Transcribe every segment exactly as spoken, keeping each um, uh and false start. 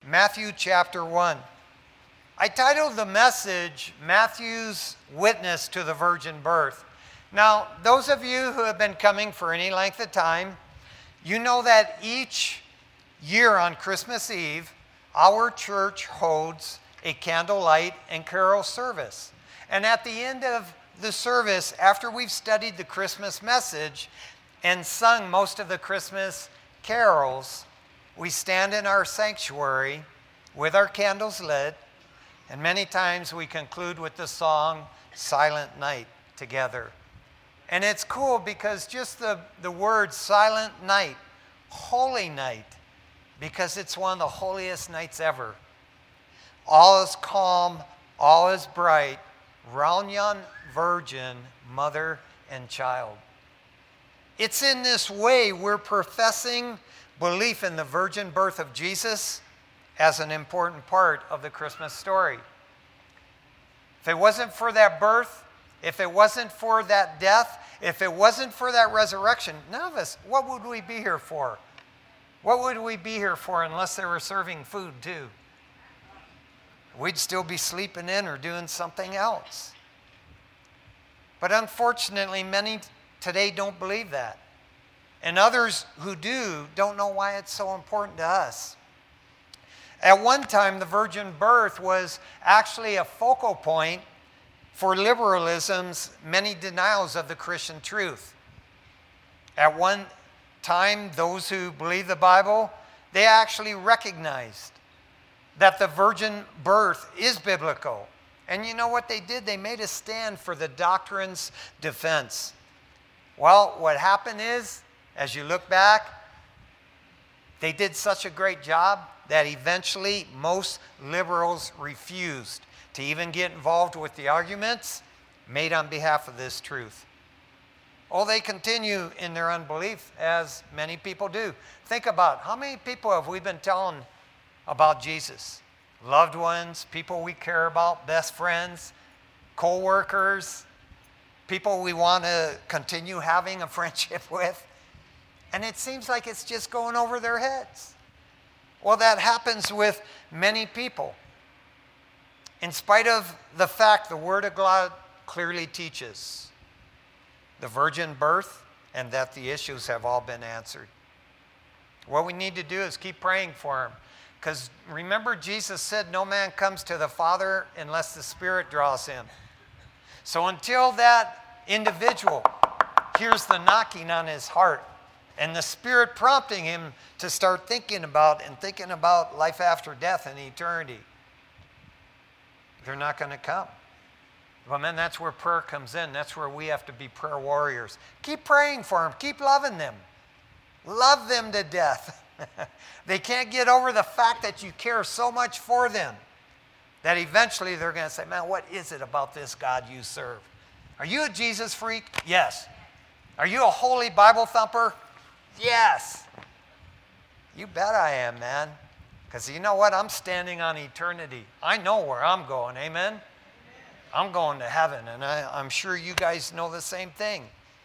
Matthew chapter one. I titled the message, Matthew's Witness to the Virgin Birth. Now, those of you who have been coming for any length of time, you know that each year on Christmas Eve, our church holds a candlelight and carol service. And at the end of the service, after we've studied the Christmas message and sung most of the Christmas carols, we stand in our sanctuary with our candles lit, and many times we conclude with the song, Silent Night, together. And it's cool because just the, the word silent night, holy night, because it's one of the holiest nights ever. All is calm, all is bright, round yon virgin, mother and child. It's in this way we're professing belief in the virgin birth of Jesus as an important part of the Christmas story. If it wasn't for that birth, if it wasn't for that death, if it wasn't for that resurrection, none of us, what would we be here for? What would we be here for unless they were serving food too? We'd still be sleeping in or doing something else. But unfortunately, many today don't believe that. And others who do don't know why it's so important to us. At one time, the virgin birth was actually a focal point for liberalism's many denials of the Christian truth. At one time, those who believe the Bible, they actually recognized that the virgin birth is biblical. And you know what they did? They made a stand for the doctrine's defense. Well, what happened is, as you look back, they did such a great job that eventually most liberals refused to even get involved with the arguments made on behalf of this truth. Oh, they continue in their unbelief, as many people do. Think about how many people have we been telling about Jesus? Loved ones, people we care about, best friends, co-workers, people we want to continue having a friendship with. And it seems like it's just going over their heads. Well, that happens with many people. In spite of the fact the Word of God clearly teaches the virgin birth and that the issues have all been answered. What we need to do is keep praying for them. Because remember, Jesus said, no man comes to the Father unless the Spirit draws him. So until that individual hears the knocking on his heart and the Spirit prompting him to start thinking about and thinking about life after death and eternity, they're not going to come. Well, man, that's where prayer comes in. That's where we have to be prayer warriors. Keep praying for them. Keep loving them. Love them to death. They can't get over the fact that you care so much for them that eventually they're going to say, man, what is it about this God you serve? Are you a Jesus freak? Yes. Are you a holy Bible thumper? Yes. You bet I am, man. Because you know what? I'm standing on eternity. I know where I'm going. Amen? Amen. I'm going to heaven, and I, I'm sure you guys know the same thing.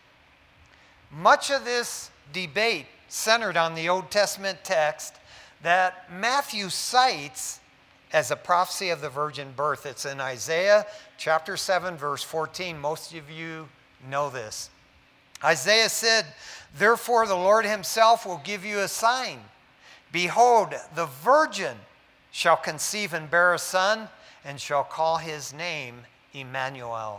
Much of this debate centered on the Old Testament text that Matthew cites as a prophecy of the virgin birth. It's in Isaiah chapter seven, verse fourteen. Most of you know this. Isaiah said, therefore the Lord himself will give you a sign. Behold, the virgin shall conceive and bear a son, and shall call his name Emmanuel.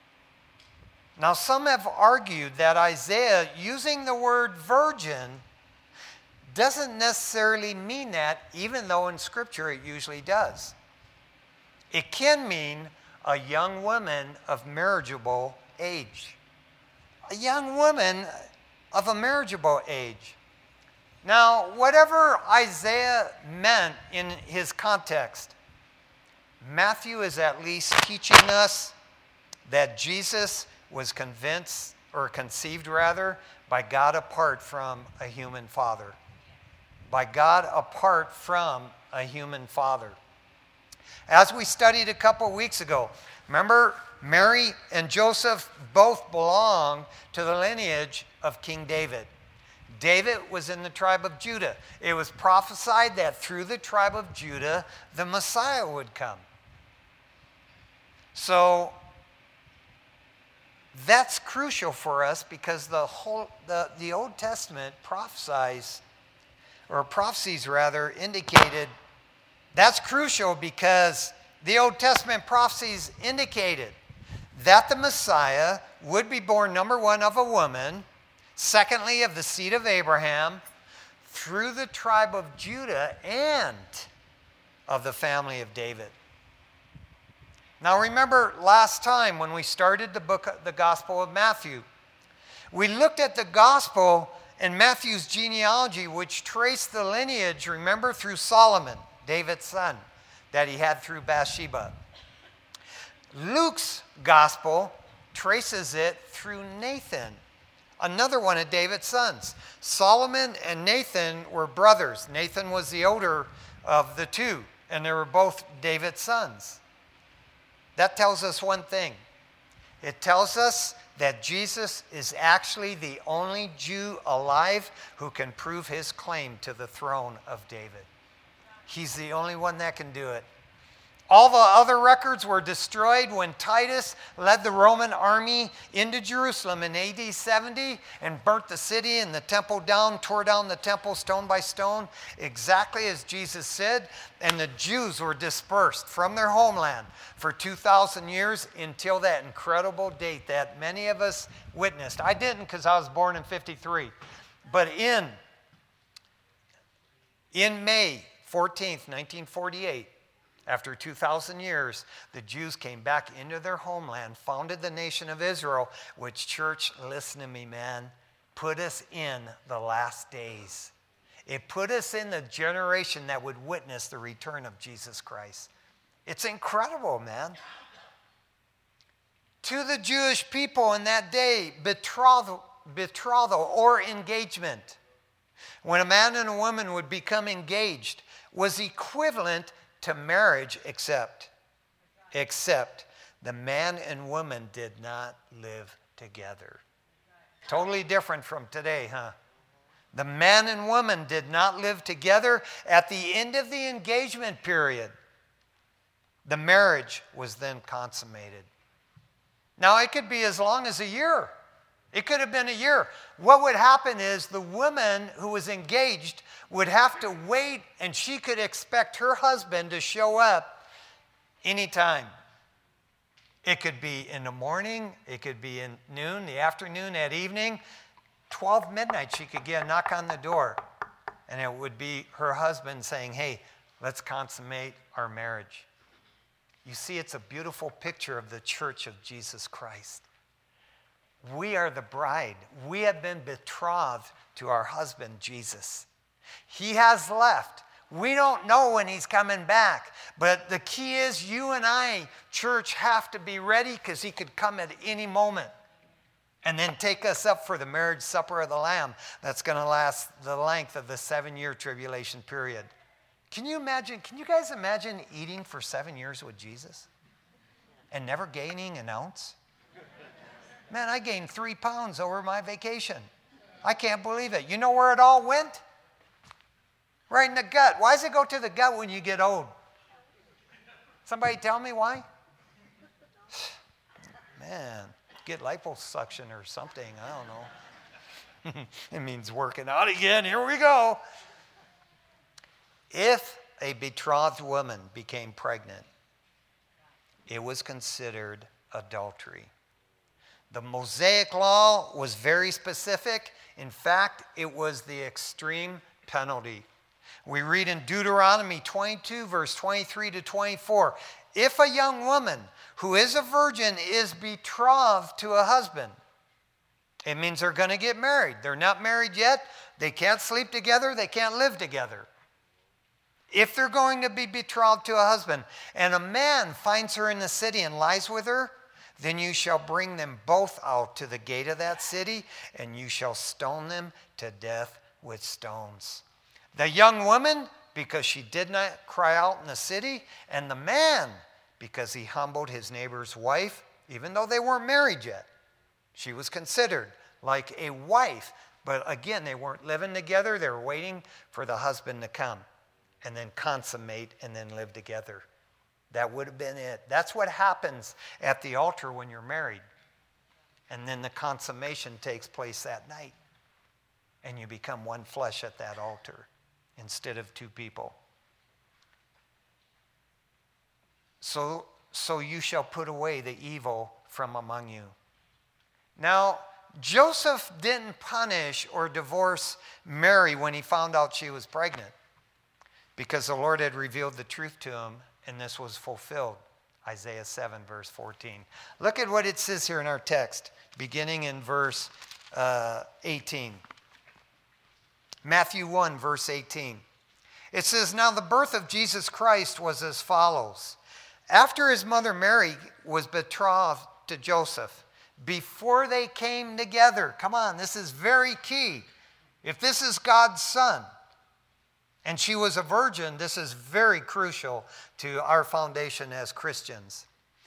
Now, some have argued that Isaiah, using the word virgin, doesn't necessarily mean that, even though in Scripture it usually does. It can mean a young woman of marriageable age. A young woman of a marriageable age. Now, whatever Isaiah meant in his context, Matthew is at least teaching us that Jesus was convinced, or conceived rather, by God apart from a human father. By God apart from a human father. As we studied a couple weeks ago, remember Mary and Joseph both belong to the lineage of King David. David was in the tribe of Judah. It was prophesied that through the tribe of Judah, the Messiah would come. So that's crucial for us because the whole the, the Old Testament prophesies, or prophecies rather, indicated that's crucial because the Old Testament prophecies indicated that the Messiah would be born, number one, of a woman, secondly, of the seed of Abraham, through the tribe of Judah, and of the family of David. Now remember last time when we started the book, the Gospel of Matthew, we looked at the Gospel and Matthew's genealogy, which traced the lineage, remember, through Solomon, David's son, that he had through Bathsheba. Luke's Gospel traces it through Nathan, another one of David's sons. Solomon and Nathan were brothers. Nathan was the older of the two, and they were both David's sons. That tells us one thing. It tells us that Jesus is actually the only Jew alive who can prove his claim to the throne of David. He's the only one that can do it. All the other records were destroyed when Titus led the Roman army into Jerusalem in A D seventy and burnt the city and the temple down, tore down the temple stone by stone, exactly as Jesus said. And the Jews were dispersed from their homeland for two thousand years until that incredible date that many of us witnessed. I didn't because I was born in fifty-three. But in, in May fourteenth, nineteen forty-eight, after two thousand years, the Jews came back into their homeland, founded the nation of Israel, which, church, listen to me, man, put us in the last days. It put us in the generation that would witness the return of Jesus Christ. It's incredible, man. To the Jewish people in that day, betrothal, betrothal or engagement, when a man and a woman would become engaged, was equivalent to marriage, except, except the man and woman did not live together. Totally different from today, huh? The man and woman did not live together. At the end of the engagement period, the marriage was then consummated. Now, it could be as long as a year. It could have been a year. What would happen is the woman who was engaged would have to wait, and she could expect her husband to show up anytime. It could be in the morning, it could be in noon, the afternoon, at evening. twelve midnight, she could get a knock on the door, and it would be her husband saying, hey, let's consummate our marriage. You see, it's a beautiful picture of the church of Jesus Christ. We are the bride. We have been betrothed to our husband, Jesus. He has left. We don't know when he's coming back. But the key is you and I, church, have to be ready because he could come at any moment and then take us up for the marriage supper of the Lamb that's going to last the length of the seven-year tribulation period. Can you imagine, can you guys imagine eating for seven years with Jesus and never gaining an ounce? Man, I gained three pounds over my vacation. I can't believe it. You know where it all went? Right in the gut. Why does it go to the gut when you get old? Somebody tell me why? Man, get liposuction or something. I don't know. It means working out again. Here we go. If a betrothed woman became pregnant, it was considered adultery. The Mosaic law was very specific. In fact, it was the extreme penalty. We read in Deuteronomy twenty-two, verse twenty-three to twenty-four, if a young woman who is a virgin is betrothed to a husband, it means they're going to get married. They're not married yet. They can't sleep together. They can't live together. If they're going to be betrothed to a husband, and a man finds her in the city and lies with her, then you shall bring them both out to the gate of that city, and you shall stone them to death with stones. The young woman, because she did not cry out in the city, and the man, because he humbled his neighbor's wife, even though they weren't married yet. She was considered like a wife But again, they weren't living together. They were waiting for the husband to come and then consummate and then live together. That would have been it. That's what happens at the altar when you're married. And then the consummation takes place that night. And you become one flesh at that altar instead of two people. So, so you shall put away the evil from among you. Now, Joseph didn't punish or divorce Mary when he found out she was pregnant, because the Lord had revealed the truth to him, and this was fulfilled. Isaiah seven, verse fourteen. Look at what it says here in our text, beginning in verse uh, eighteen. Matthew one, verse eighteen. It says, "Now the birth of Jesus Christ was as follows. After his mother Mary was betrothed to Joseph, before they came together," come on, this is very key. If this is God's son, and she was a virgin, this is very crucial to our foundation as Christians.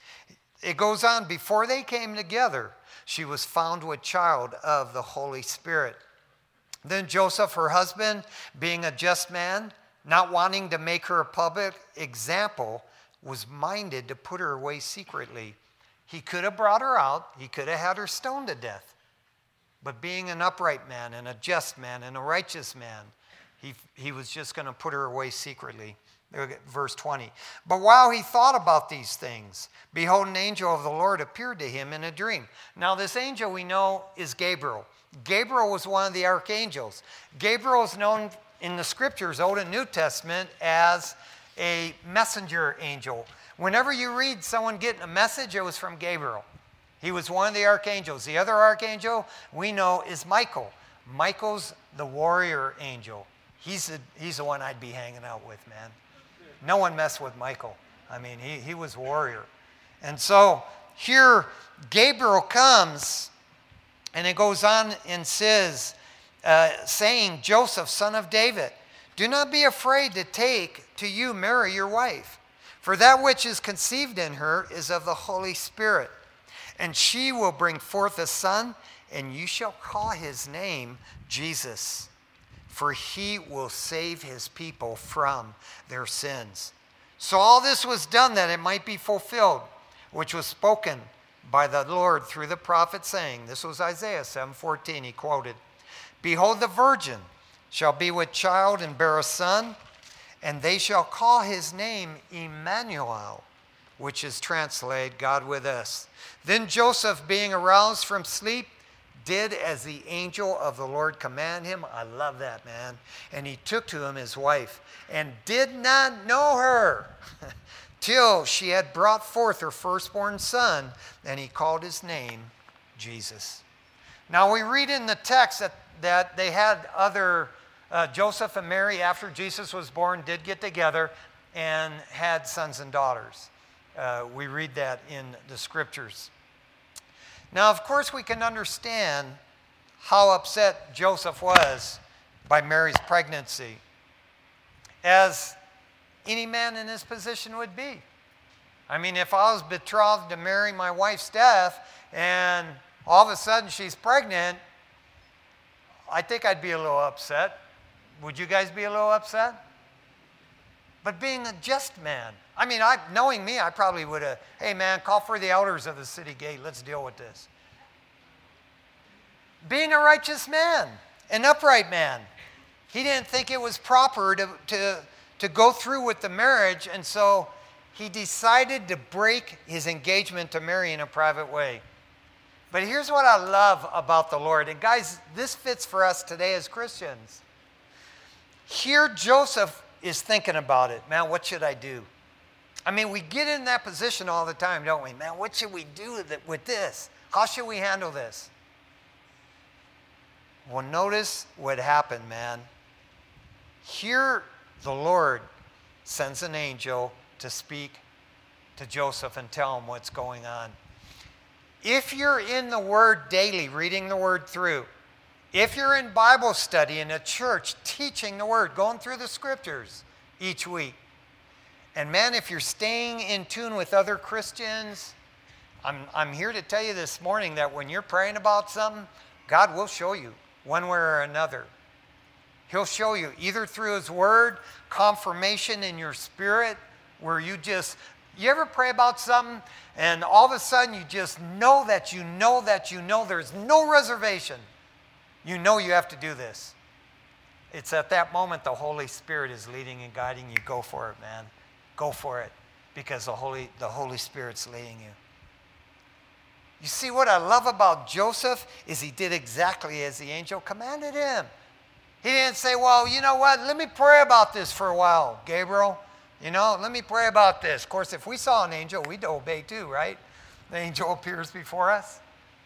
It goes on, "Before they came together, she was found with child of the Holy Spirit. Then Joseph, her husband, being a just man, not wanting to make her a public example, was minded to put her away secretly. He could have brought her out. He could have had her stoned to death. But being an upright man and a just man and a righteous man, he, he was just going to put her away secretly." Verse twenty. "But while he thought about these things, behold, an angel of the Lord appeared to him in a dream." Now this angel we know is Gabriel. Gabriel was one of the archangels. Gabriel is known in the scriptures, Old and New Testament, as a messenger angel. Whenever you read someone getting a message, it was from Gabriel. He was one of the archangels. The other archangel we know is Michael. Michael's the warrior angel. He's the, he's the one I'd be hanging out with, man. No one messed with Michael. I mean, he, he was warrior. And so here Gabriel comes, and it goes on and says, uh, saying, "Joseph, son of David, do not be afraid to take to you Mary, your wife. For that which is conceived in her is of the Holy Spirit. And she will bring forth a son, and you shall call his name Jesus. For he will save his people from their sins." So all this was done that it might be fulfilled, which was spoken by the Lord through the prophet, saying, this was Isaiah seven fourteen, he quoted, "Behold, the virgin shall be with child and bear a son, and they shall call his name Emmanuel," which is translated, God with us. "Then Joseph, being aroused from sleep, did as the angel of the Lord commanded him." I love that, man. "And he took to him his wife, and did not know her till she had brought forth her firstborn son, and he called his name Jesus." Now we read in the text that, that they had other, uh, Joseph and Mary, after Jesus was born, did get together and had sons and daughters. Uh, we read that in the scriptures. Now, of course, we can understand how upset Joseph was by Mary's pregnancy, as any man in his position would be. I mean, if I was betrothed to marry my wife's death and all of a sudden she's pregnant, I think I'd be a little upset. Would you guys be a little upset? But being a just man, I mean, I, knowing me, I probably would have, "Hey man, call for the elders of the city gate. Let's deal with this." Being a righteous man, an upright man, he didn't think it was proper to, to, to go through with the marriage, and so he decided to break his engagement to Mary in a private way. But here's what I love about the Lord, and guys, this fits for us today as Christians. Here Joseph is thinking about it. Man, what should I do? I mean, we get in that position all the time, don't we? Man, what should we do with, it, with this? How should we handle this? Well, notice what happened, man. Here, the Lord sends an angel to speak to Joseph and tell him what's going on. If you're in the Word daily, reading the Word through, if you're in Bible study in a church, teaching the Word, going through the Scriptures each week, and man, if you're staying in tune with other Christians, I'm, I'm here to tell you this morning that when you're praying about something, God will show you. one way or another. He'll show you either through his word, confirmation in your spirit, where you just, you ever pray about something and all of a sudden you just know that you know that you know there's no reservation. You know you have to do this. It's at that moment the Holy Spirit is leading and guiding you. Go for it, man. Go for it, because the Holy, the Holy Spirit's leading you. You see, what I love about Joseph is he did exactly as the angel commanded him. He didn't say, well, you know what, let me pray about this for a while, Gabriel. You know, let me pray about this. Of course, if we saw an angel, we'd obey too, right? The angel appears before us.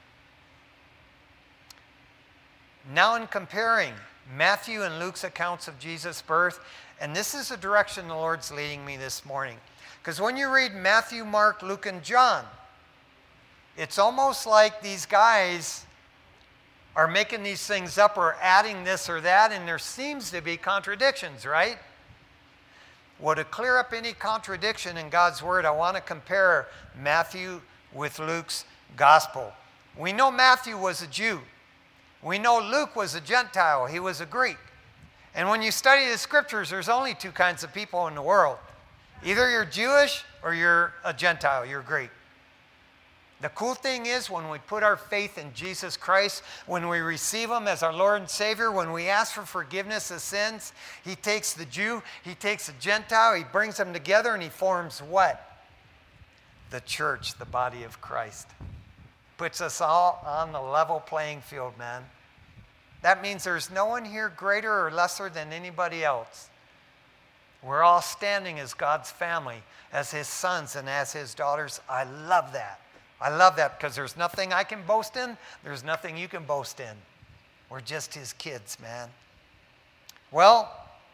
Now in comparing Matthew and Luke's accounts of Jesus' birth, and this is the direction the Lord's leading me this morning. Because when you read Matthew, Mark, Luke, and John, it's almost like these guys are making these things up or adding this or that, and there seems to be contradictions, right? Well, to clear up any contradiction in God's Word, I want to compare Matthew with Luke's gospel. We know Matthew was a Jew. We know Luke was a Gentile. He was a Greek. And when you study the Scriptures, there's only two kinds of people in the world. Either you're Jewish or you're a Gentile, you're Greek. The cool thing is when we put our faith in Jesus Christ, when we receive Him as our Lord and Savior, when we ask for forgiveness of sins, He takes the Jew, He takes the Gentile, He brings them together, and He forms what? The church, the body of Christ. Puts us all on the level playing field, man. That means there's no one here greater or lesser than anybody else. We're all standing as God's family, as His sons and as His daughters. I love that. I love that because there's nothing I can boast in. There's nothing you can boast in. We're just His kids, man. Well,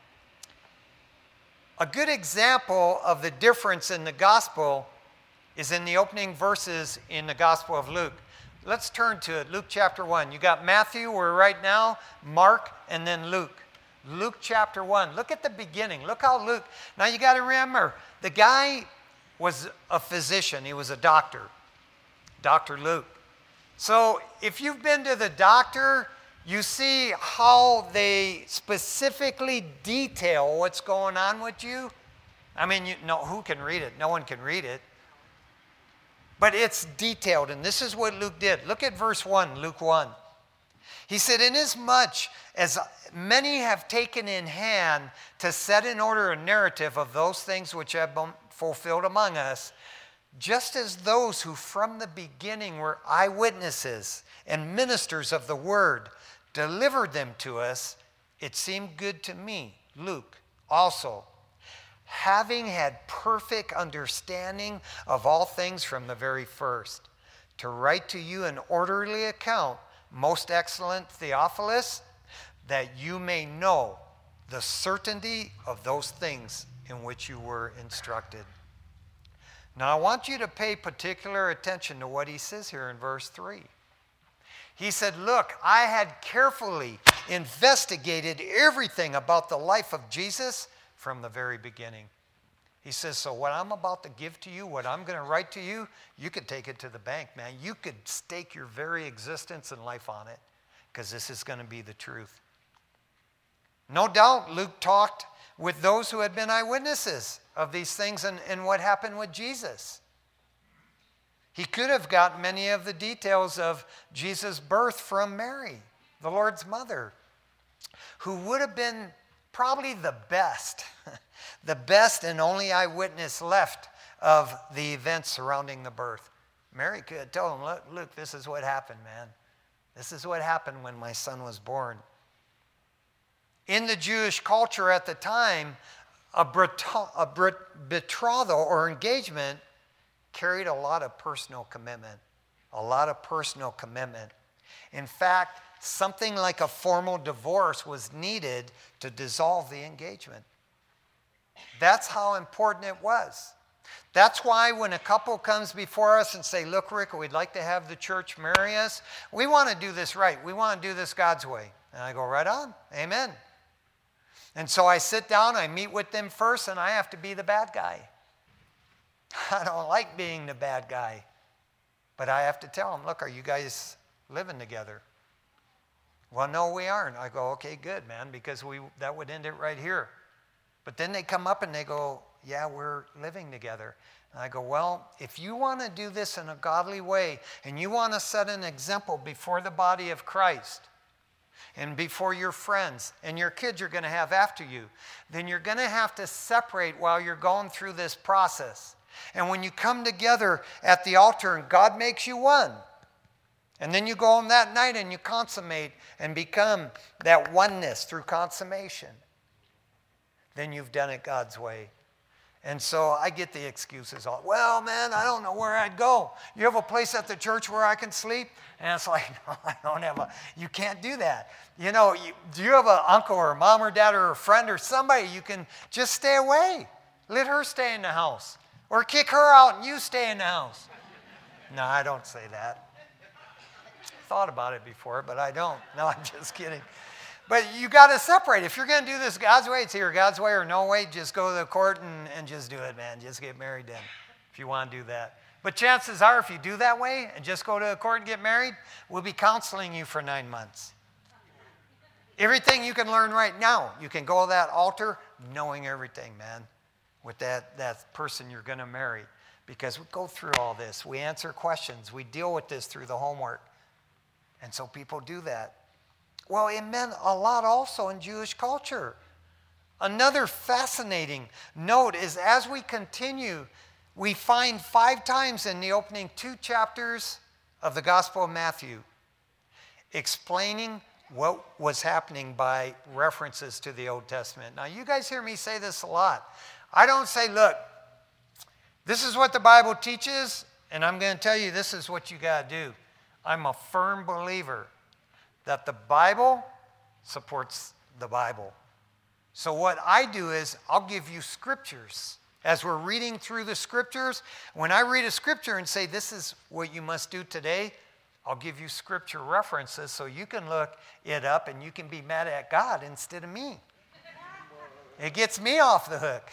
a good example of the difference in the gospel is in the opening verses in the Gospel of Luke. Let's turn to it. Luke chapter one. You got Matthew, we're right now, Mark, and then Luke. Luke chapter one. Look at the beginning. Look how Luke, now you got to remember, the guy was a physician. He was a doctor. Doctor Luke. So if you've been to the doctor, you see how they specifically detail what's going on with you. I mean, you know, who can read it? No one can read it. But it's detailed, and this is what Luke did. Look at verse one, Luke one. He said, inasmuch as many have taken in hand to set in order a narrative of those things which have been fulfilled among us, just as those who from the beginning were eyewitnesses and ministers of the word delivered them to us, it seemed good to me, Luke, also, having had perfect understanding of all things from the very first, to write to you an orderly account, most excellent Theophilus, that you may know the certainty of those things in which you were instructed. Now, I want you to pay particular attention to what he says here in verse three. He said, look, I had carefully investigated everything about the life of Jesus from the very beginning. He says, so what I'm about to give to you, what I'm going to write to you, you could take it to the bank, man. You could stake your very existence and life on it, because this is going to be the truth. No doubt Luke talked with those who had been eyewitnesses of these things and, and what happened with Jesus. He could have got many of the details of Jesus' birth from Mary, the Lord's mother, who would have been probably the best, the best and only eyewitness left of the events surrounding the birth. Mary could have told him, look, look, this is what happened, man. This is what happened when my son was born. In the Jewish culture at the time, a, betrothal, a betrothal or engagement carried a lot of personal commitment, a lot of personal commitment. In fact, something like a formal divorce was needed to dissolve the engagement. That's how important it was. That's why when a couple comes before us and say, look, Rick, we'd like to have the church marry us. We want to do this right. We want to do this God's way. And I go, right on. Amen. And so I sit down, I meet with them first, and I have to be the bad guy. I don't like being the bad guy. But I have to tell them, look, are you guys living together? Well, no, we aren't. I go, okay, good, man, because we that would end it right here. But then they come up and they go, yeah, we're living together. And I go, well, if you want to do this in a godly way and you want to set an example before the body of Christ and before your friends and your kids you're going to have after you, then you're going to have to separate while you're going through this process. And when you come together at the altar and God makes you one, and then you go home that night and you consummate and become that oneness through consummation, then you've done it God's way. And so I get the excuses all, well, man, I don't know where I'd go. You have a place at the church where I can sleep? And it's like, no, I don't have a, you can't do that. You know, you, do you have an uncle or a mom or dad or a friend or somebody you can just stay away? Let her stay in the house. Or kick her out and you stay in the house. No, I don't say that. Thought about it before, but I don't. No, I'm just kidding. But you got to separate. If you're going to do this God's way, it's either God's way or no way. Just go to the court and, and just do it, man. Just get married then, if you want to do that. But chances are, if you do that way and just go to the court and get married, we'll be counseling you for nine months. Everything you can learn right now, you can go to that altar knowing everything, man, with that, that person you're going to marry. Because we go through all this. We answer questions. We deal with this through the homework. And so people do that. Well, it meant a lot also in Jewish culture. Another fascinating note is as we continue, we find five times in the opening two chapters of the Gospel of Matthew explaining what was happening by references to the Old Testament. Now, you guys hear me say this a lot. I don't say, look, this is what the Bible teaches, and I'm going to tell you this is what you got to do. I'm a firm believer that the Bible supports the Bible. So what I do is I'll give you scriptures. As we're reading through the scriptures, when I read a scripture and say this is what you must do today, I'll give you scripture references so you can look it up and you can be mad at God instead of me. It gets me off the hook.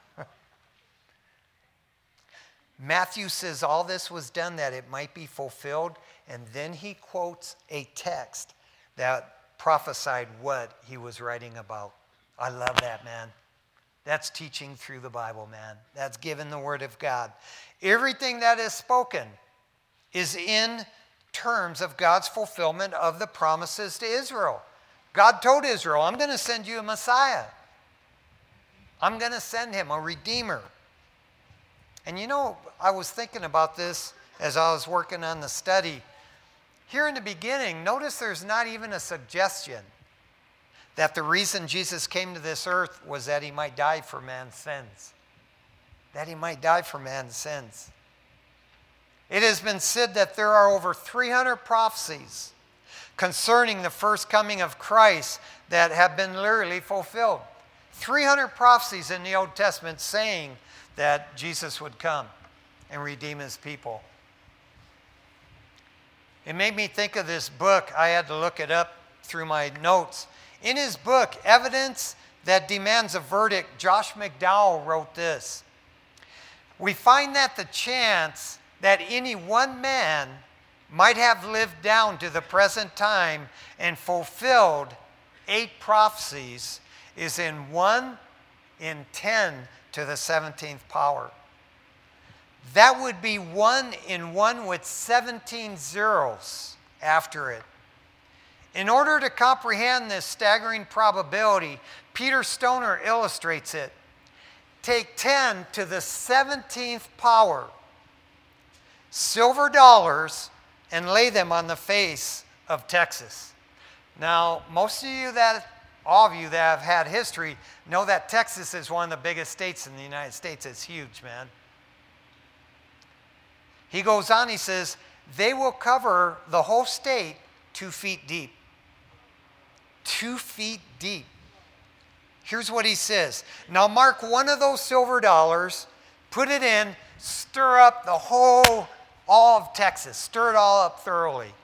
Matthew says all this was done that it might be fulfilled, and then he quotes a text that prophesied what he was writing about. I love that, man. That's teaching through the Bible, man. That's giving the Word of God. Everything that is spoken is in terms of God's fulfillment of the promises to Israel. God told Israel, I'm going to send you a Messiah. I'm going to send him, a Redeemer. And you know, I was thinking about this as I was working on the study. Here in the beginning, notice there's not even a suggestion that the reason Jesus came to this earth was that he might die for man's sins. That he might die for man's sins. It has been said that there are over three hundred prophecies concerning the first coming of Christ that have been literally fulfilled. three hundred prophecies in the Old Testament saying that Jesus would come and redeem his people. It made me think of this book. I had to look it up through my notes. In his book, Evidence That Demands a Verdict, Josh McDowell wrote this. We find that the chance that any one man might have lived down to the present time and fulfilled eight prophecies is in one in ten to the seventeenth power. That would be one in one with seventeen zeros after it. In order to comprehend this staggering probability, Peter Stoner illustrates it. Take ten to the seventeenth power silver dollars and lay them on the face of Texas. Now, most of you that, all of you that have had history know that Texas is one of the biggest states in the United States. It's huge, man. He goes on, he says, they will cover the whole state two feet deep. Two feet deep. Here's what he says. Now mark one of those silver dollars, put it in, stir up the whole, all of Texas. Stir it all up thoroughly.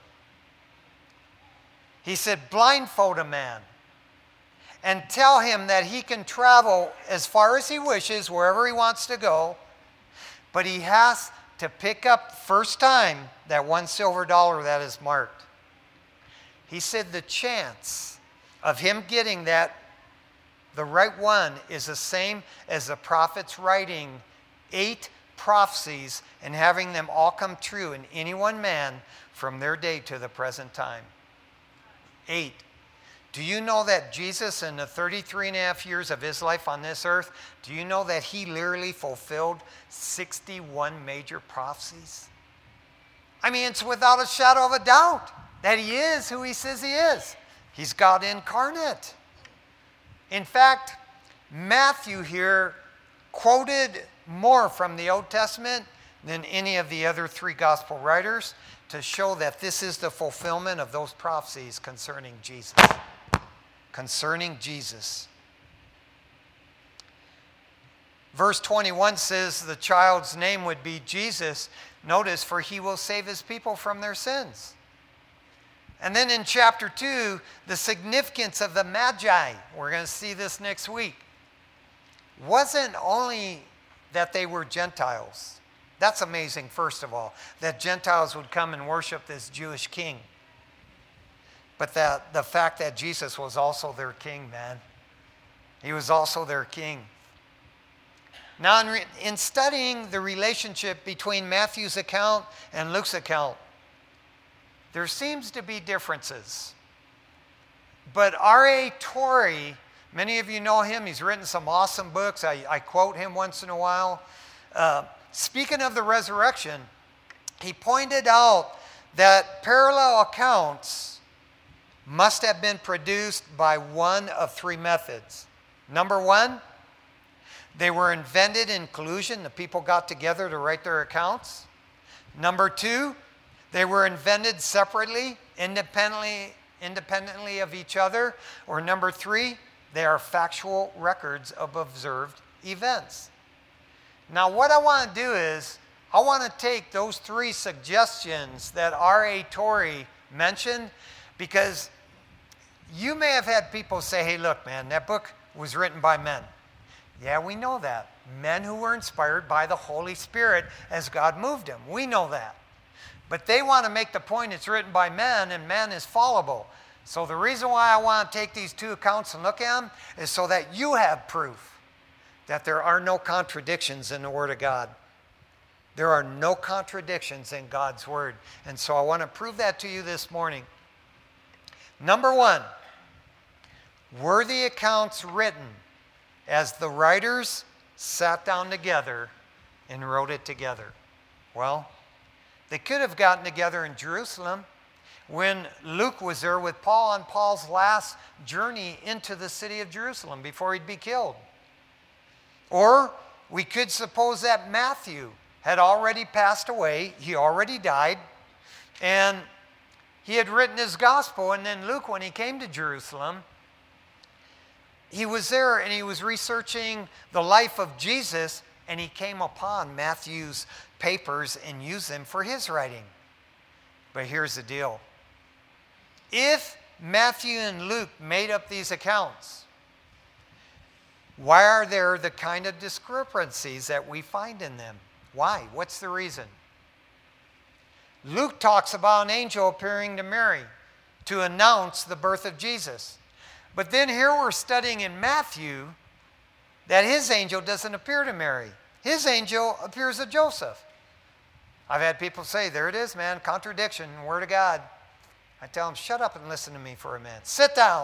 He said, blindfold a man and tell him that he can travel as far as he wishes, wherever he wants to go, but he has to pick up first time that one silver dollar that is marked. He said the chance of him getting that, the right one, is the same as the prophets writing eight prophecies and having them all come true in any one man from their day to the present time. Eight. Do you know that Jesus, in the thirty-three and a half years of his life on this earth, do you know that he literally fulfilled sixty-one major prophecies? I mean, it's without a shadow of a doubt that he is who he says he is. He's God incarnate. In fact, Matthew here quoted more from the Old Testament than any of the other three gospel writers to show that this is the fulfillment of those prophecies concerning Jesus. Concerning Jesus. Verse twenty-one says the child's name would be Jesus. Notice, for he will save his people from their sins. And then in chapter two, the significance of the Magi, we're going to see this next week, wasn't only that they were Gentiles. That's amazing, first of all, that Gentiles would come and worship this Jewish king. But that the fact that Jesus was also their king, man. He was also their king. Now, in, re- in studying the relationship between Matthew's account and Luke's account, there seems to be differences. But R A Torrey, many of you know him. He's written some awesome books. I, I quote him once in a while. Uh, speaking of the resurrection, he pointed out that parallel accounts must have been produced by one of three methods. Number one, they were invented in collusion. The people got together to write their accounts. Number two, they were invented separately, independently, independently of each other. Or number three, they are factual records of observed events. Now, what I want to do is, I want to take those three suggestions that R A Torrey mentioned, because you may have had people say, hey, look, man, that book was written by men. Yeah, we know that. Men who were inspired by the Holy Spirit as God moved them. We know that. But they want to make the point it's written by men, and man is fallible. So the reason why I want to take these two accounts and look at them is so that you have proof that there are no contradictions in the Word of God. There are no contradictions in God's Word. And so I want to prove that to you this morning. Number one, were the accounts written as the writers sat down together and wrote it together? Well, they could have gotten together in Jerusalem when Luke was there with Paul on Paul's last journey into the city of Jerusalem before he'd be killed. Or we could suppose that Matthew had already passed away, he already died, and he had written his gospel, and then Luke, when he came to Jerusalem, he was there and he was researching the life of Jesus, and he came upon Matthew's papers and used them for his writing. But here's the deal. If Matthew and Luke made up these accounts, why are there the kind of discrepancies that we find in them? Why? What's the reason? Luke talks about an angel appearing to Mary to announce the birth of Jesus. But then here we're studying in Matthew that his angel doesn't appear to Mary. His angel appears to Joseph. I've had people say, there it is, man, contradiction, Word of God. I tell them, shut up and listen to me for a minute. Sit down.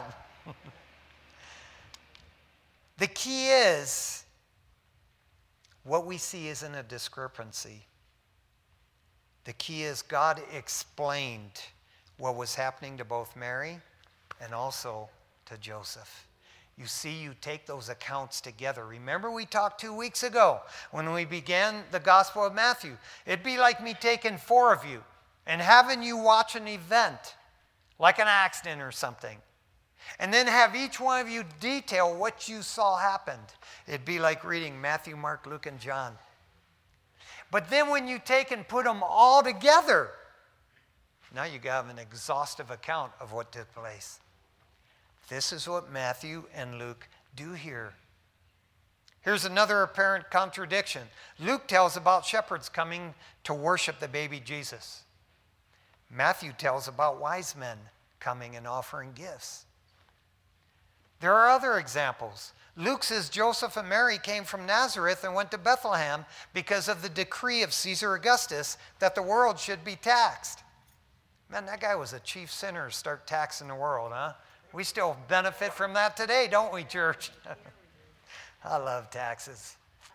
The key is, what we see isn't a discrepancy. The key is God explained what was happening to both Mary and also to Joseph. You see, you take those accounts together. Remember we talked two weeks ago when we began the Gospel of Matthew. It'd be like me taking four of you and having you watch an event, like an accident or something, and then have each one of you detail what you saw happened. It'd be like reading Matthew, Mark, Luke, and John. But then when you take and put them all together, now you have an exhaustive account of what took place. This is what Matthew and Luke do here. Here's another apparent contradiction. Luke tells about shepherds coming to worship the baby Jesus. Matthew tells about wise men coming and offering gifts. There are other examples. Luke says Joseph and Mary came from Nazareth and went to Bethlehem because of the decree of Caesar Augustus that the world should be taxed. Man, that guy was a chief sinner to start taxing the world, huh? We still benefit from that today, don't we, church? I love taxes.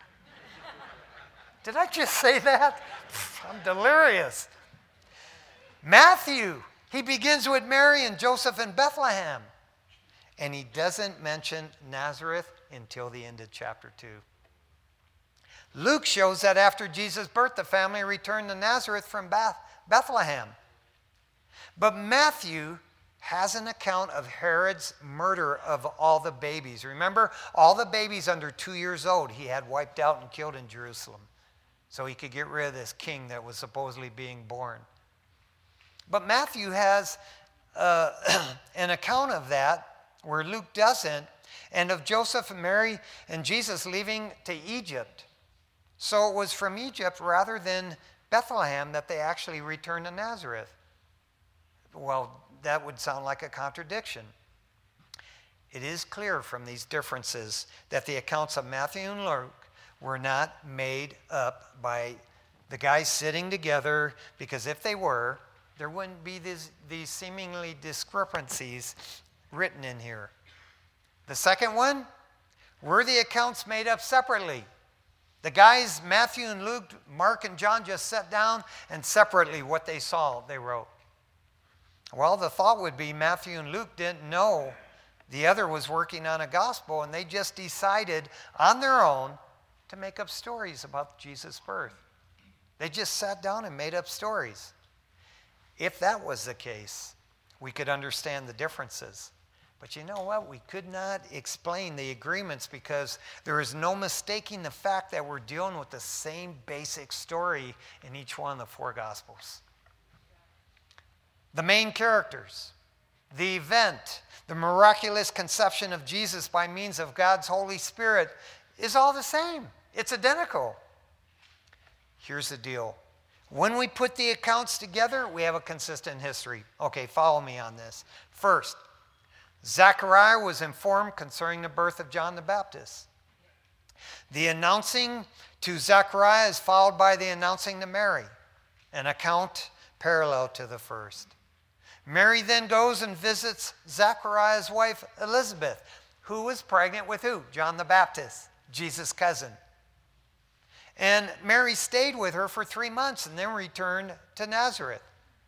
Did I just say that? I'm delirious. Matthew, he begins with Mary and Joseph in Bethlehem. And he doesn't mention Nazareth until the end of chapter two. Luke shows that after Jesus' birth, the family returned to Nazareth from Beth- Bethlehem. But Matthew has an account of Herod's murder of all the babies. Remember, all the babies under two years old he had wiped out and killed in Jerusalem so he could get rid of this king that was supposedly being born. But Matthew has uh, an account of that where Luke doesn't, and of Joseph and Mary and Jesus leaving to Egypt. So it was from Egypt rather than Bethlehem that they actually returned to Nazareth. Well, that would sound like a contradiction. It is clear from these differences that the accounts of Matthew and Luke were not made up by the guys sitting together, because if they were, there wouldn't be these, these seemingly discrepancies written in here. The second one, were the accounts made up separately? The guys, Matthew and Luke, Mark and John, just sat down and separately what they saw, they wrote. Well, the thought would be Matthew and Luke didn't know the other was working on a gospel, and they just decided on their own to make up stories about Jesus' birth. They just sat down and made up stories. If that was the case, we could understand the differences. But you know what? We could not explain the agreements because there is no mistaking the fact that we're dealing with the same basic story in each one of the four Gospels. The main characters, the event, the miraculous conception of Jesus by means of God's Holy Spirit is all the same. It's identical. Here's the deal. When we put the accounts together, we have a consistent history. Okay, follow me on this. First, Zechariah was informed concerning the birth of John the Baptist. The announcing to Zechariah is followed by the announcing to Mary, an account parallel to the first. Mary then goes and visits Zechariah's wife Elizabeth, who was pregnant with who? John the Baptist, Jesus' cousin. And Mary stayed with her for three months and then returned to Nazareth.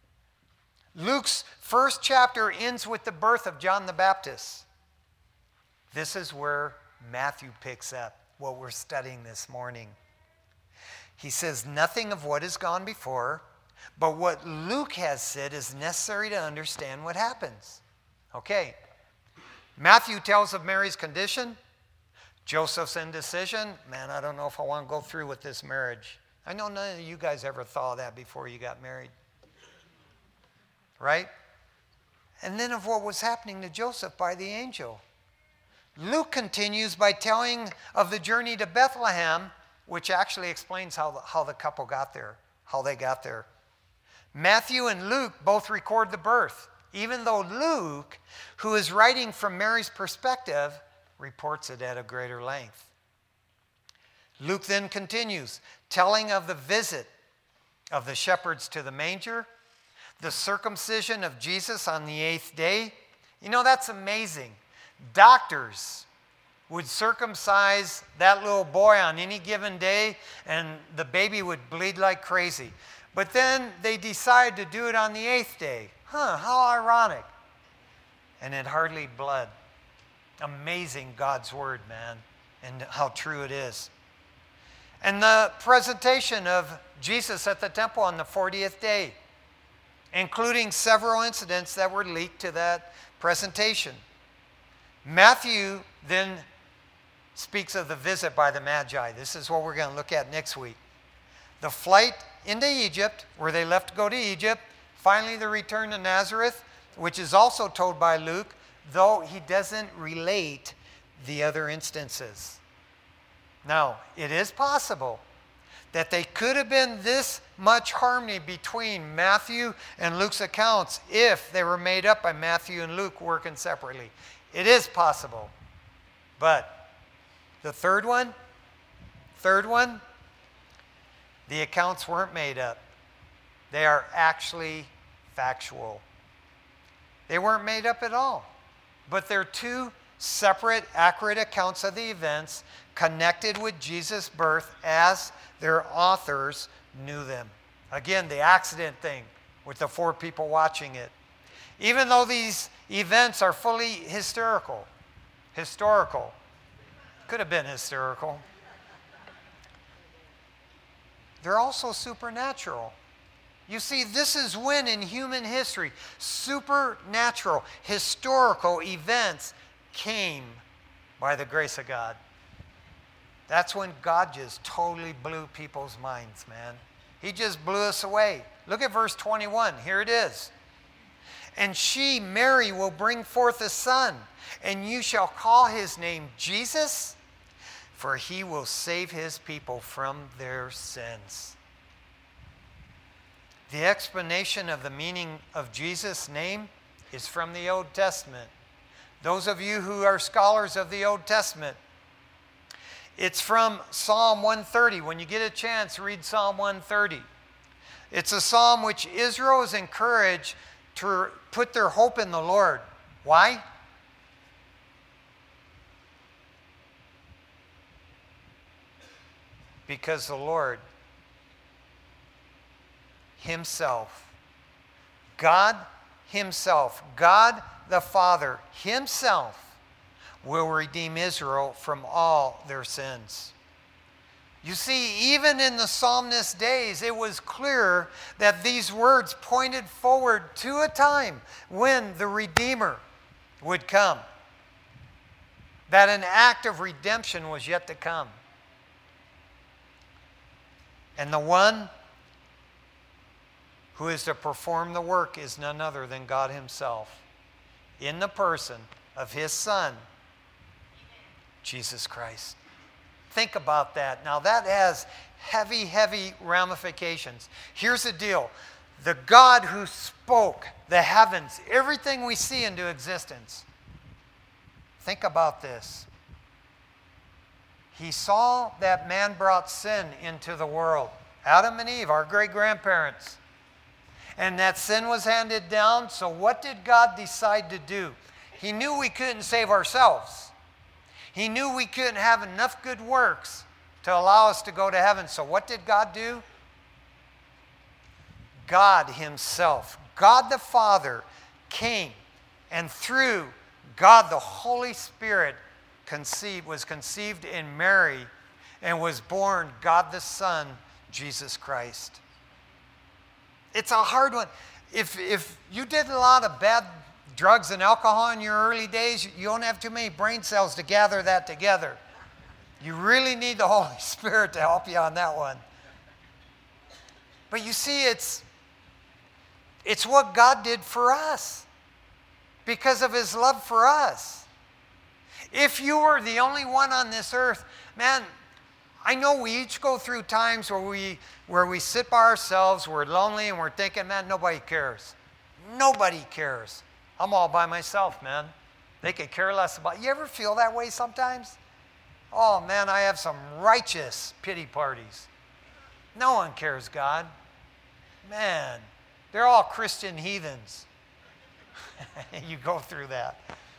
Luke's first chapter ends with the birth of John the Baptist. This is where Matthew picks up what we're studying this morning. He says nothing of what has gone before, but what Luke has said is necessary to understand what happens. Okay, Matthew tells of Mary's condition, Joseph's indecision. Man, I don't know if I want to go through with this marriage. I know none of you guys ever thought of that before you got married. Right? And then of what was happening to Joseph by the angel. Luke continues by telling of the journey to Bethlehem, which actually explains how the, how the couple got there, how they got there. Matthew and Luke both record the birth, even though Luke, who is writing from Mary's perspective, reports it at a greater length. Luke then continues, telling of the visit of the shepherds to the manger, the circumcision of Jesus on the eighth day. You know, that's amazing. Doctors would circumcise that little boy on any given day, and the baby would bleed like crazy. But then they decide to do it on the eighth day. Huh, how ironic. And it hardly bled. Amazing God's word, man, and how true it is. And the presentation of Jesus at the temple on the fortieth day, including several incidents that were leaked to that presentation. Matthew then speaks of the visit by the Magi. This is what we're going to look at next week. The flight into Egypt, where they left to go to Egypt. Finally, the return to Nazareth, which is also told by Luke, though he doesn't relate the other instances. Now, it is possible that they could have been this much harmony between Matthew and Luke's accounts if they were made up by Matthew and Luke working separately. It is possible. But the third one, third one, the accounts weren't made up. They are actually factual. They weren't made up at all. But they're two separate, accurate accounts of the events connected with Jesus' birth as their authors knew them. Again, the accident thing with the four people watching it. Even though these events are fully historical, historical, could have been historical, they're also supernatural. You see, this is when in human history, supernatural, historical events came by the grace of God. That's when God just totally blew people's minds, man. He just blew us away. Look at verse twenty-one. Here it is. And she, Mary, will bring forth a son, and you shall call his name Jesus, for he will save his people from their sins. The explanation of the meaning of Jesus' name is from the Old Testament. Those of you who are scholars of the Old Testament, it's from Psalm one thirty. When you get a chance, read Psalm one thirty. It's a psalm which Israel is encouraged to put their hope in the Lord. Why? Because the Lord Himself, God Himself, God the Father Himself, will redeem Israel from all their sins. You see, even in the psalmist's days, it was clear that these words pointed forward to a time when the Redeemer would come, that an act of redemption was yet to come. And the one who is to perform the work is none other than God Himself, in the person of His Son, Jesus Christ. Think about that. Now that has heavy, heavy ramifications. Here's the deal. The God who spoke the heavens, everything we see into existence. Think about this. He saw that man brought sin into the world. Adam and Eve, our great-grandparents. And that sin was handed down, so what did God decide to do? He knew we couldn't save ourselves. He knew we couldn't have enough good works to allow us to go to heaven. So what did God do? God Himself, God the Father, came, and through God the Holy Spirit conceived, was conceived in Mary, and was born God the Son, Jesus Christ. It's a hard one. If, if you did a lot of bad drugs and alcohol in your early days, you don't have too many brain cells to gather that together. You really need the Holy Spirit to help you on that one. But you see, it's, it's what God did for us because of His love for us. If you were the only one on this earth, man, I know we each go through times where we where we sit by ourselves, we're lonely, and we're thinking, man, nobody cares. Nobody cares. I'm all by myself, man. They could care less about you. Ever feel that way sometimes? Oh, man, I have some righteous pity parties. No one cares, God. Man, they're all Christian heathens. You go through that.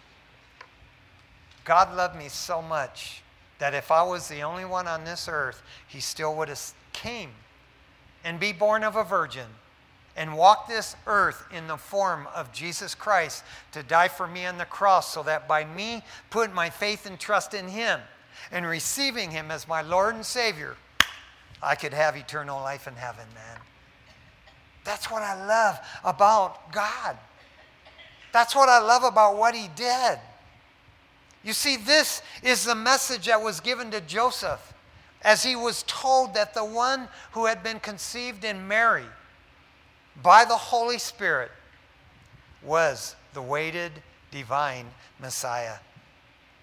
God loved me so much that if I was the only one on this earth, He still would have came and be born of a virgin and walk this earth in the form of Jesus Christ to die for me on the cross, so that by me putting my faith and trust in Him and receiving Him as my Lord and Savior, I could have eternal life in heaven, man. That's what I love about God. That's what I love about what He did. You see, this is the message that was given to Joseph as he was told that the one who had been conceived in Mary by the Holy Spirit was the waited divine Messiah.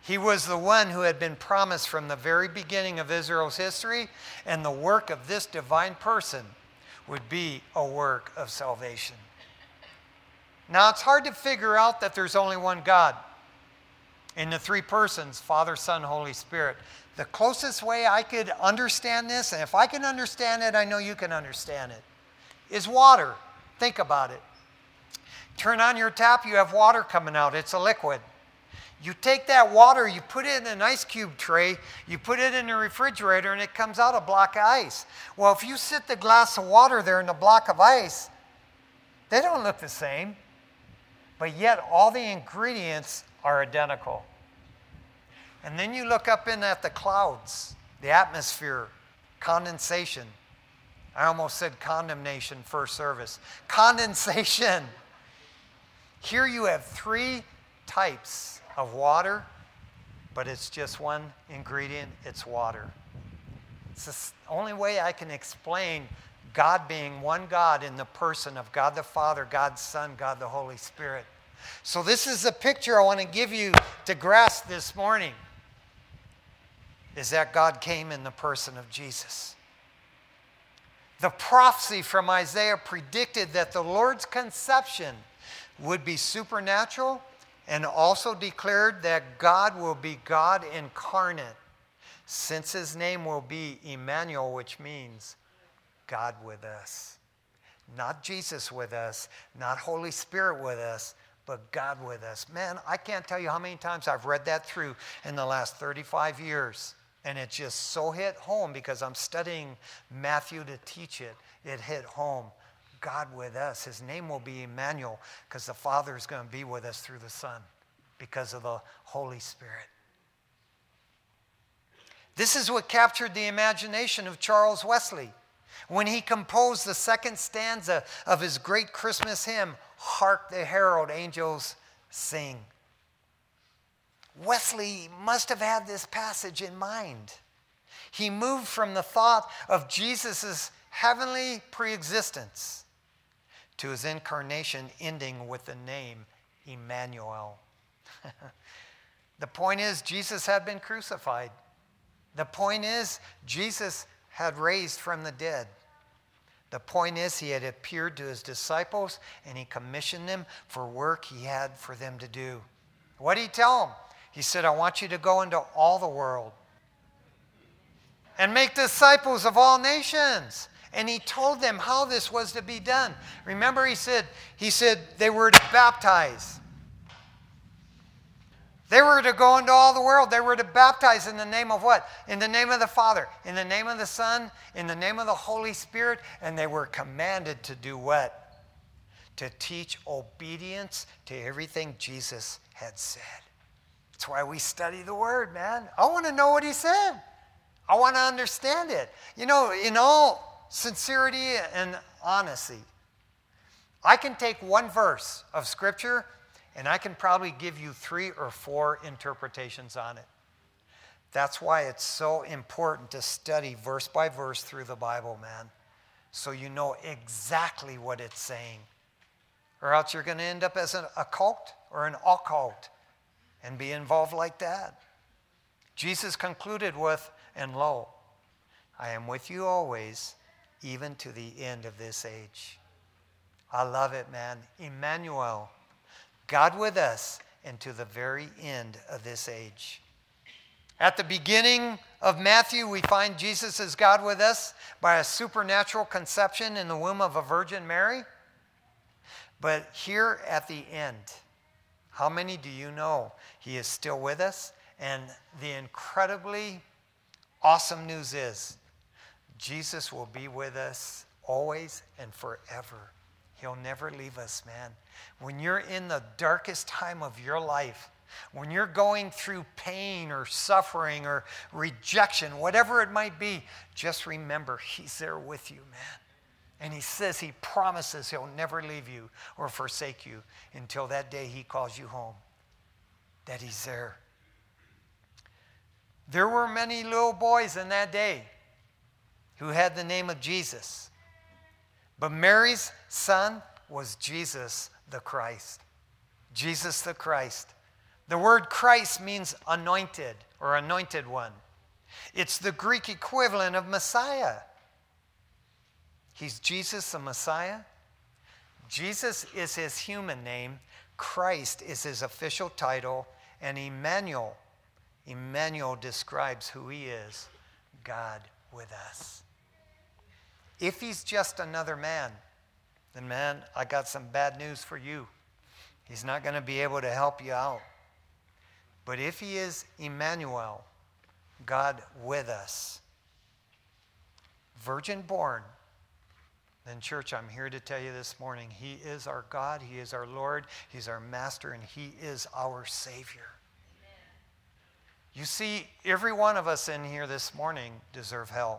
He was the one who had been promised from the very beginning of Israel's history, and the work of this divine person would be a work of salvation. Now, it's hard to figure out that there's only one God in the three persons, Father, Son, Holy Spirit. The closest way I could understand this, and if I can understand it, I know you can understand it, is water. Think about it. Turn on your tap, you have water coming out. It's a liquid. You take that water, you put it in an ice cube tray, you put it in the refrigerator, and it comes out a block of ice. Well, if you sit the glass of water there in a block of ice, they don't look the same. But yet all the ingredients are identical. And then you look up in at the clouds, the atmosphere, condensation. I almost said condemnation first service. Condensation. Here you have three types of water, but it's just one ingredient, it's water. It's the only way I can explain God being one God in the person of God the Father, God the Son, God the Holy Spirit. So this is the picture I want to give you to grasp this morning, is that God came in the person of Jesus. The prophecy from Isaiah predicted that the Lord's conception would be supernatural, and also declared that God will be God incarnate, since his name will be Emmanuel, which means God with us. Not Jesus with us, not Holy Spirit with us, but God with us. Man, I can't tell you how many times I've read that through in the last thirty-five years. And it just so hit home because I'm studying Matthew to teach it. It hit home. God with us. His name will be Emmanuel because the Father is going to be with us through the Son because of the Holy Spirit. This is what captured the imagination of Charles Wesley when he composed the second stanza of his great Christmas hymn, Hark the Herald Angels Sing. Wesley must have had this passage in mind. He moved from the thought of Jesus' heavenly preexistence to his incarnation, ending with the name Emmanuel. The point is, Jesus had been crucified. The point is, Jesus had raised from the dead. The point is, he had appeared to his disciples and he commissioned them for work he had for them to do. What did he tell them? He said, I want you to go into all the world and make disciples of all nations. And he told them how this was to be done. Remember, he said, he said they were to baptize. They were to go into all the world. They were to baptize in the name of what? In the name of the Father, in the name of the Son, in the name of the Holy Spirit. And they were commanded to do what? To teach obedience to everything Jesus had said. That's why we study the Word, man. I want to know what he said. I want to understand it. You know, in all sincerity and honesty, I can take one verse of Scripture and I can probably give you three or four interpretations on it. That's why it's so important to study verse by verse through the Bible, man, so you know exactly what it's saying. Or else you're going to end up as an, a cult or an occult and be involved like that. Jesus concluded with, and lo, I am with you always, even to the end of this age. I love it, man. Emmanuel, God with us, and to the very end of this age. At the beginning of Matthew, we find Jesus as God with us by a supernatural conception in the womb of a Virgin Mary. But here at the end, how many do you know he is still with us? And the incredibly awesome news is Jesus will be with us always and forever. He'll never leave us, man. When you're in the darkest time of your life, when you're going through pain or suffering or rejection, whatever it might be, just remember he's there with you, man. And he says, he promises he'll never leave you or forsake you until that day he calls you home, that he's there. There were many little boys in that day who had the name of Jesus. But Mary's son was Jesus the Christ. Jesus the Christ, The word Christ means anointed or anointed one. It's the Greek equivalent of Messiah. He's Jesus the Messiah. Jesus is his human name. Christ is his official title. And Emmanuel, Emmanuel describes who he is, God with us. If he's just another man, then man, I got some bad news for you. He's not going to be able to help you out. But if he is Emmanuel, God with us, virgin born, then church, I'm here to tell you this morning, he is our God, he is our Lord, he's our master, and he is our Savior. Amen. You see, every one of us in here this morning deserve hell.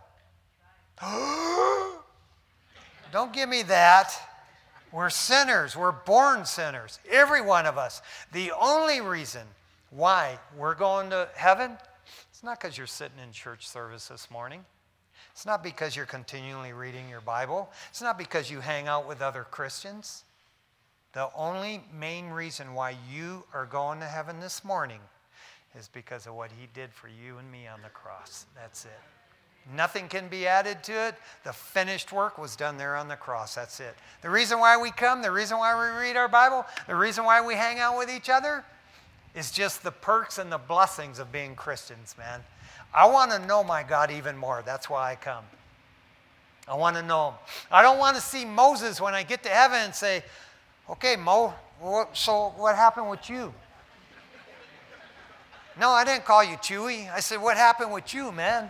Don't give me that. We're sinners. We're born sinners. Every one of us. The only reason why we're going to heaven, it's not because you're sitting in church service this morning. It's not because you're continually reading your Bible. It's not because you hang out with other Christians. The only main reason why you are going to heaven this morning is because of what he did for you and me on the cross. That's it. Nothing can be added to it. The finished work was done there on the cross. That's it. The reason why we come, the reason why we read our Bible, the reason why we hang out with each other is just the perks and the blessings of being Christians, man. I want to know my God even more. That's why I come. I want to know him. I don't want to see Moses when I get to heaven and say, okay, Mo, what, so what happened with you? No, I didn't call you Chewy. I said, what happened with you, man?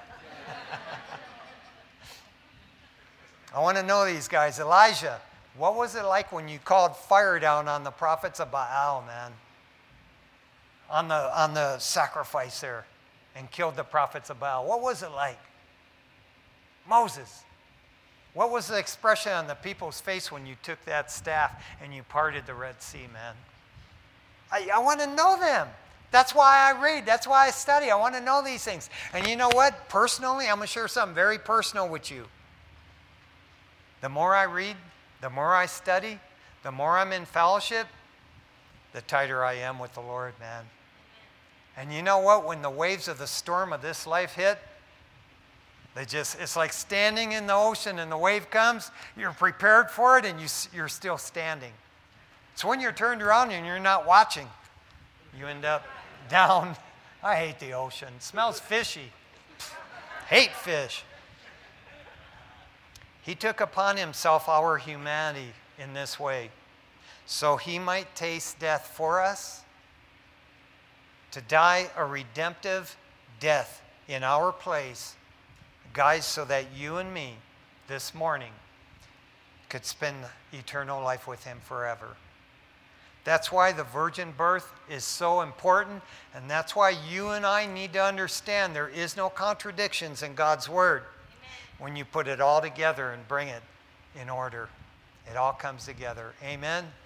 I want to know these guys. Elijah, what was it like when you called fire down on the prophets of Baal, man? On the, on the sacrifice there and killed the prophets of Baal. What was it like? Moses, what was the expression on the people's face when you took that staff and you parted the Red Sea, man? I, I want to know them. That's why I read. That's why I study. I want to know these things. And you know what? Personally, I'm going to share something very personal with you. The more I read, the more I study, the more I'm in fellowship, the tighter I am with the Lord, man. And you know what? When the waves of the storm of this life hit, they just, it's like standing in the ocean and the wave comes, you're prepared for it and you, you're still standing. It's when you're turned around and you're not watching, you end up down. I hate the ocean. It smells fishy. Hate fish. He took upon himself our humanity in this way, so he might taste death for us, to die a redemptive death in our place, guys, so that you and me this morning could spend eternal life with him forever. That's why the virgin birth is so important, and that's why you and I need to understand there is no contradictions in God's word. Amen. When you put it all together and bring it in order, it all comes together. Amen.